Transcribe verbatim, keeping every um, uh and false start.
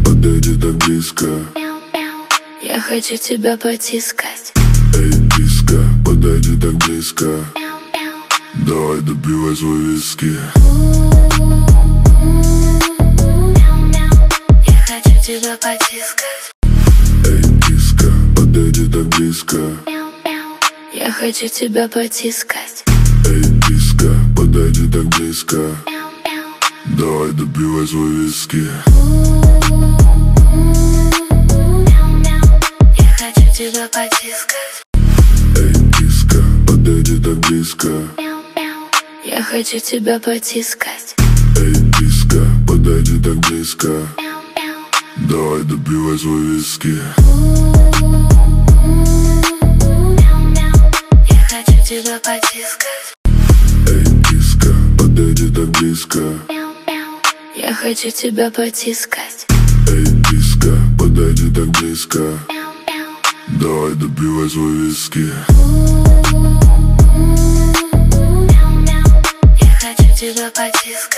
подойди так близко. Я хочу тебя потискать. Эй, киска, подойди так близко. Давай допивай свой виски. Я хочу тебя потискать. Эй, киска, подойди так близко. Я хочу тебя потискать. Эй, киска, подойди так близко. Давай допивай свой виски. Я хочу тебя потискать. Эй, киска, подойди так близко. Я хочу тебя потискать. Эй, киска, подойди так близко. Давай допивай свой виски. Я хочу тебя потискать. Эй, киска, подойди так близко. Я хочу тебя потискать. Эй, киска, подойди так близко. Давай допивай свой виски. Я хочу тебя потискать.